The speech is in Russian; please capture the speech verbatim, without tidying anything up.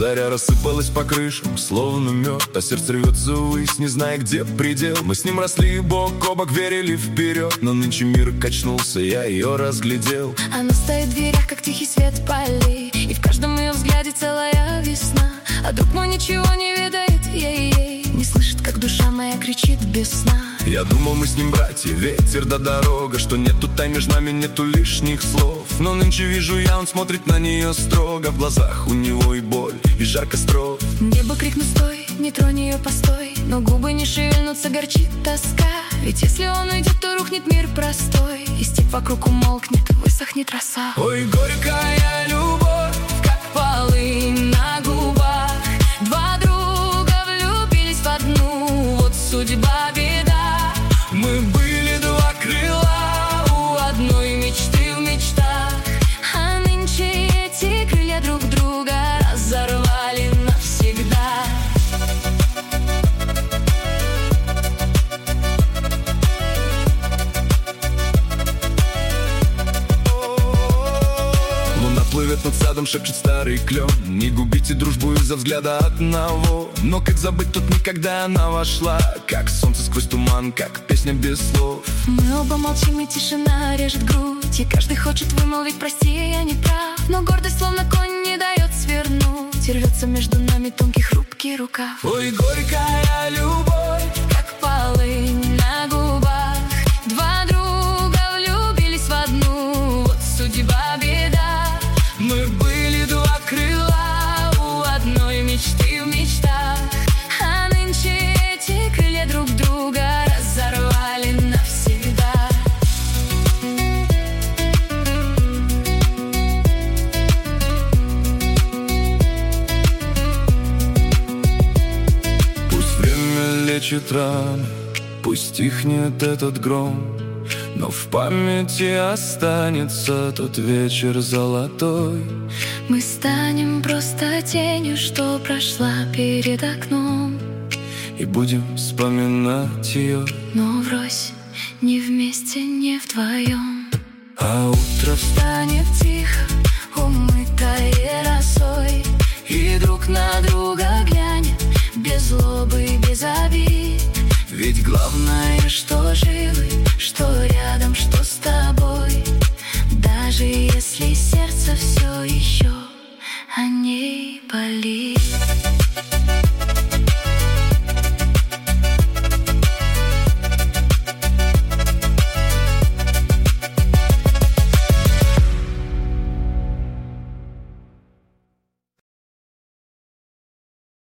Заря рассыпалась по крышам, словно мед, а сердце рвется ввысь, не зная, где предел. Мы с ним росли бок о бок, верили вперед, но нынче мир качнулся, я ее разглядел. Она стоит в дверях, как тихий свет полей, и в каждом ее взгляде целая весна. А друг мой ничего не ведает, ей-ей, не слышит, как душа моя кричит без сна. Я думал, мы с ним братья, ветер да дорога, что нету тай между нами, нету лишних слов. Но нынче вижу я, он смотрит на нее строго, в глазах у него и боль, и жар костров. Небо крикнет: стой, не тронь ее, постой, но губы не шевельнутся, горчит тоска. Ведь если он уйдет, то рухнет мир простой, и степь вокруг умолкнет, высохнет роса. Ой, горькая любовь, как полынь на губах. Два друга влюбились в одну, вот судьба беда. мы были два крыла у одной мечты в мечтах, а нынче эти крылья друг друга разорвали навсегда. Луна плывет над садом, шепчет старый клен: не губите дружбу из-за взгляда одного. Но как забыть, тут никогда она вошла, как солнце сквозь туман, как песня без слов. Мы оба молчим, и тишина режет грудь, и каждый хочет вымолвить: прости, я не прав. Но гордость, словно конь, не дает свернуть, и рвется между нами тонкий хрупкий рукав. Ой, горькая любовь, как полынь на губах. Два друга влюбились в одну, вот судьба беда. мы были два крыла у одной мечты в мечтах, а нынче эти крылья друг друга разорвали навсегда. Пусть время лечит раны, пусть стихнет этот гром, но в памяти останется тот вечер золотой. Мы станем просто тенью, что прошла перед окном, и будем вспоминать ее, но врозь, не вместе, не вдвоем. а утро Станет тихо,